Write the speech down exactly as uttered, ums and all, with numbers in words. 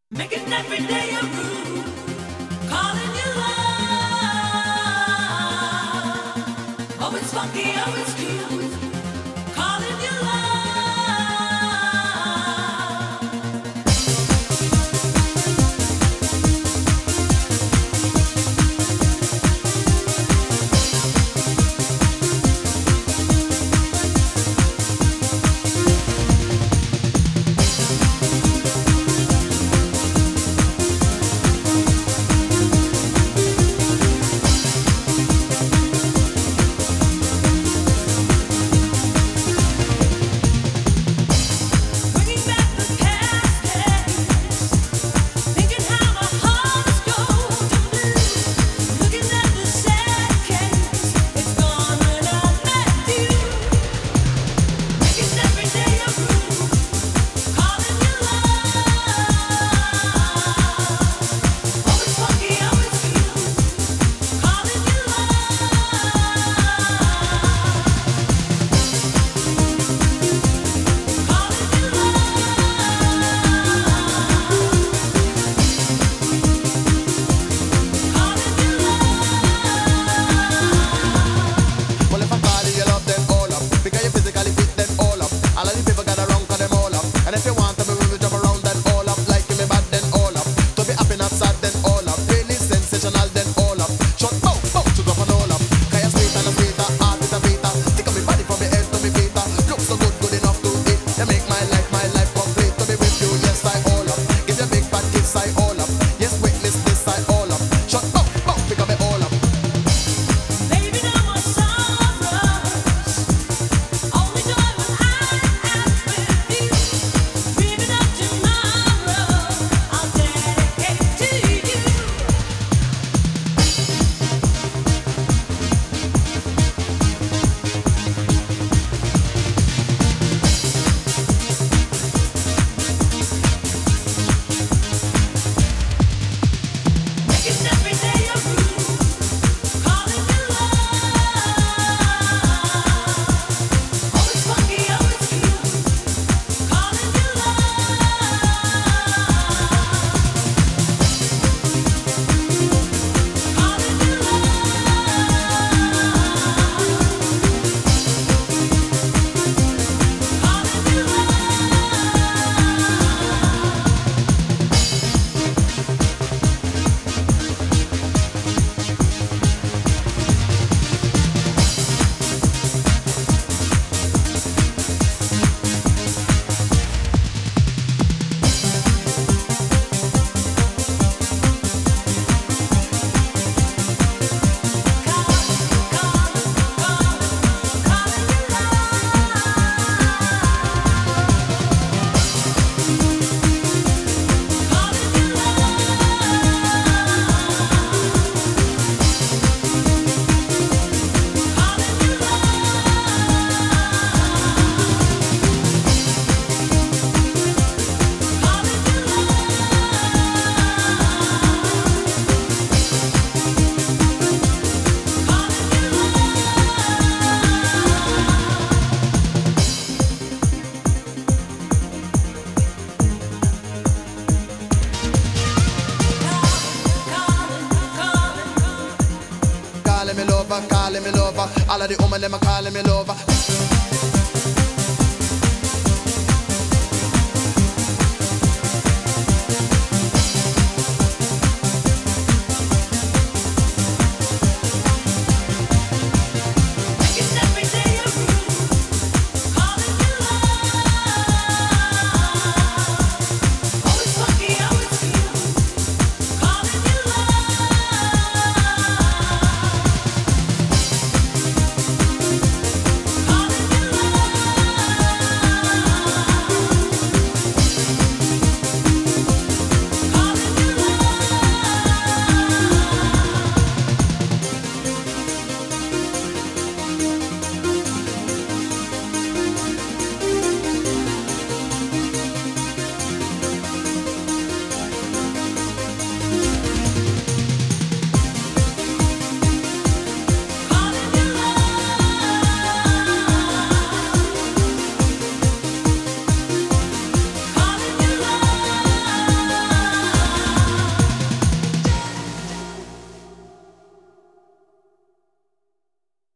Making every day a rule, calling you love. Oh, it's funky, oh, it's cute, calling you love. Bringing back the past days, thinking how my heart is going to lose. Looking at the sad case, it's gone when I met you. Making every day a rule, calling you love. Oh, it's funky, oh, it's cute, calling you Well, if I call you, you love them all up. Because you physically fit them all up. All of the people got around, cause them all up. And if you want to be with me, jump around, then all up. Like me bad, then all up. To be happy, not sad, then all up. Really sensational, then all up. Shut up, up, to drop and all up. Cause you're sweet and a sweeter, heart is a beater. Think of me body from me head to me feet. Look so good, good enough to eat. You make my life, my life complete. To be with you, yes, I all up. Give you a big fat kiss, I all up. Yes, witness this, I all up. Shut up, up, pick up me all up. Baby, no more sorrows. Only joy when I'm with you. Dreaming of tomorrow, I'll dedicate to you. Making every day a rule, calling you love. Oh, it's funky, oh, it's cute, calling you love. Calling you love. Calling you love. Calling me lover, calling me lover. All of the women them a calling me lover.